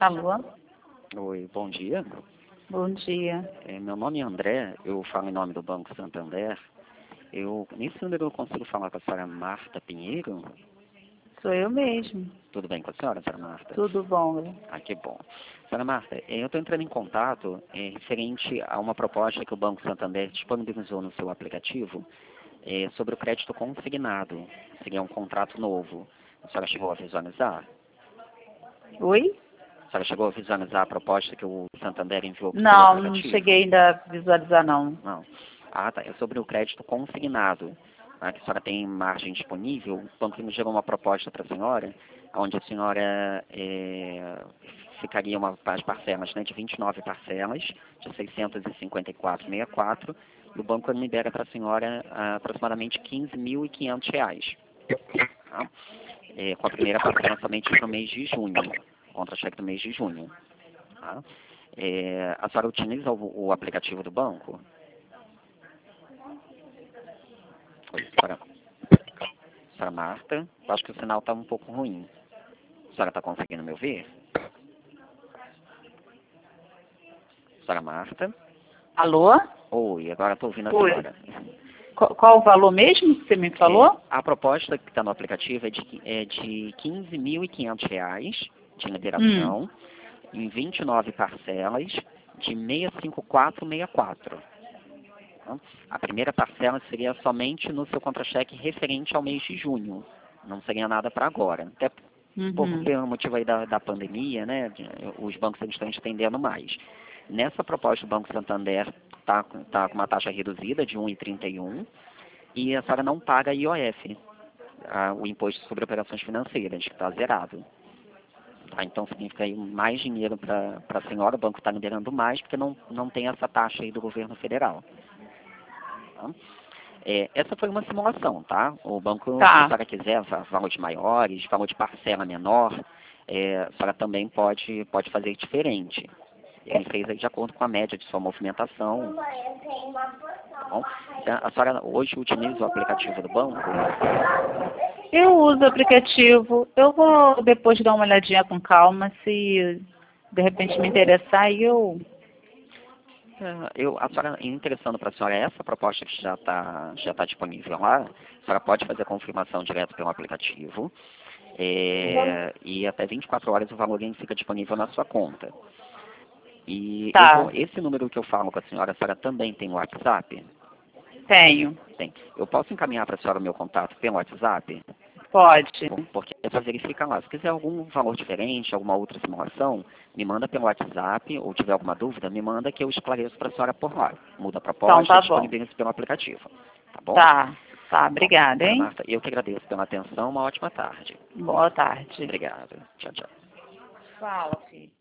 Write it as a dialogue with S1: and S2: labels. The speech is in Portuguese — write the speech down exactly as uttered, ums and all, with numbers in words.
S1: Alô?
S2: Oi, bom dia.
S1: Bom dia.
S2: É, meu nome é André, eu falo em nome do Banco Santander. Eu, nesse número eu consigo falar com a senhora Marta Pinheiro?
S1: Sou eu mesmo.
S2: Tudo bem com a senhora, senhora Marta?
S1: Tudo bom.
S2: Ah, que bom. Senhora Marta, é, eu estou entrando em contato é, referente a uma proposta que o Banco Santander disponibilizou no seu aplicativo é, sobre o crédito consignado. Seria um contrato novo. A senhora chegou a visualizar?
S1: Oi?
S2: A senhora chegou a visualizar a proposta que o Santander enviou para o seu
S1: Não,
S2: aplicativo?
S1: não cheguei ainda a visualizar, não.
S2: Não. Ah, tá. É sobre o crédito consignado. Tá? Que a senhora tem margem disponível. O banco me gerou uma proposta para a senhora, onde a senhora é, ficaria uma, as parcelas, né, de vinte e nove parcelas, de seiscentos e cinquenta e quatro vírgula sessenta e quatro, e o banco libera para a senhora ah, aproximadamente quinze mil e quinhentos reais. Tá? É, com a primeira parcela somente no mês de junho, contra-cheque do mês de junho. Tá? É, a senhora utiliza o, o aplicativo do banco? Oi, senhora, senhora Marta, eu acho que o sinal está um pouco ruim. A senhora está conseguindo me ouvir? Senhora Marta?
S1: Alô?
S2: Oi, agora estou ouvindo a
S1: Oi.
S2: senhora.
S1: Qual, qual o valor mesmo que você me falou?
S2: É, a proposta que está no aplicativo é de, é de quinze mil e quinhentos reais de liberação,
S1: Hum.
S2: em vinte e nove parcelas, de seiscentos e cinquenta e quatro vírgula sessenta e quatro. A primeira parcela seria somente no seu contra-cheque referente ao mês de junho. Não seria nada para agora. Até por,
S1: Uhum.
S2: pelo motivo aí da, da pandemia, né? de- Os bancos eles estão estendendo mais. Nessa proposta, o Banco Santander está tá com uma taxa reduzida de um vírgula trinta e um e a senhora não paga I O F, a, o Imposto sobre Operações Financeiras, que está zerado. Tá? Então significa aí mais dinheiro para a senhora, o banco está liberando mais, porque não, não tem essa taxa aí do governo federal. Tá? É, essa foi uma simulação, tá? O banco, se a
S1: Tá.
S2: senhora quiser va- valores maiores, valor de parcela menor, é, a senhora também pode, pode fazer diferente. Ele fez aí de acordo com a média de sua movimentação. Tá bom? Então, a senhora hoje utiliza o aplicativo do banco?
S1: Eu uso o aplicativo. Eu vou depois dar uma olhadinha com calma. Se de repente me interessar, aí eu...
S2: É, eu, a senhora, interessando para a senhora essa proposta que já está já tá disponível lá, a senhora pode fazer a confirmação direto pelo aplicativo. É, e até vinte e quatro horas o valor fica disponível na sua conta. E eu
S1: Tá.
S2: vou, esse número que eu falo com a senhora, a senhora também tem o WhatsApp?
S1: Tenho.
S2: Tem. Eu posso encaminhar para a senhora o meu contato pelo WhatsApp?
S1: Pode.
S2: Por- Porque é só verificar lá. Se quiser algum valor diferente, alguma outra simulação, me manda pelo WhatsApp, ou tiver alguma dúvida, me manda que eu esclareço para a senhora por lá. Muda a
S1: Então
S2: proposta
S1: tá
S2: e
S1: bom.
S2: disponibilizo pelo aplicativo. Tá bom?
S1: Tá. Tá.
S2: Bom,
S1: Obrigada,
S2: senhora
S1: hein?
S2: Marta, eu que agradeço pela atenção. Uma ótima tarde.
S1: Boa tarde.
S2: Obrigado. Tchau, tchau.
S1: Fala, filho.